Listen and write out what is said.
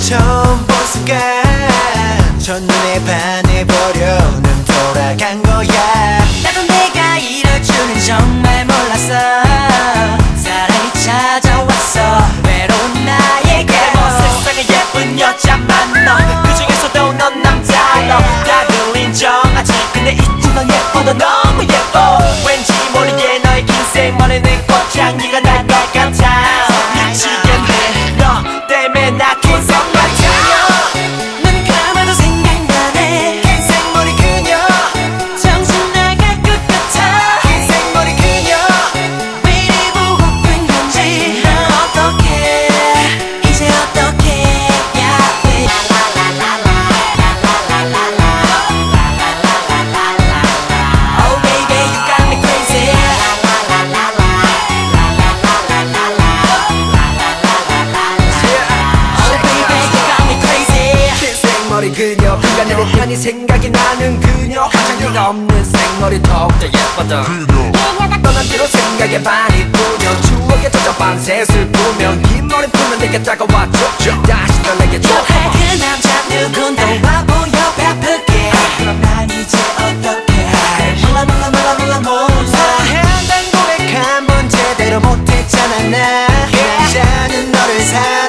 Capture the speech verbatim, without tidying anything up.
처음 본 순간 첫눈에 반해버려 눈 돌아간 거야. 나도 내가 이럴 줄은 정말 몰랐어. 사랑이 찾아왔어 외로운 나에게. 뭐 세상에 예쁜 여자 많어. 그 중에서도 넌 남자로 다들 인정하지. 근데 있지만 예뻐도 너무 예뻐. 왠지 모르게 너의 긴 생머리는 꽃향기가 날 것 같아. 미치겠네 너 때문에 나 개성 맞아. 눈 감아도 생각나네 긴 생머리 그녀 정신 나갈 것 같아. 긴 생머리 그녀 왜 이리 보고픈 건지. 난 어떡해 이제 어떡해. Oh baby you got me crazy. Oh baby you got me crazy. 긴 생머리 그녀 비가 내릴 편히 생각이 나는 그녀. 화장기가 없는 생머리 더욱더 예뻤던 떠난 뒤로 생각에 많이 뿌려 추억에 젖어 밤새 슬프면 긴 머리 풀면 내게 다가와줘. 다시 널 내게 줘. 그 남자 누군데 와 보여 바쁘게. 그럼 난 이제 어떡해. 몰라 몰라 몰라 몰라 몰라. 한단 고백 한 번 제대로 못했잖아 나. 여자는 너를 사